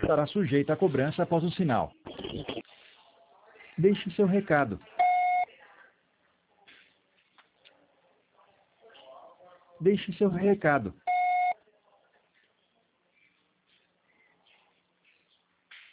estará sujeita a cobrança após o sinal. Deixe seu recado. Deixe seu recado.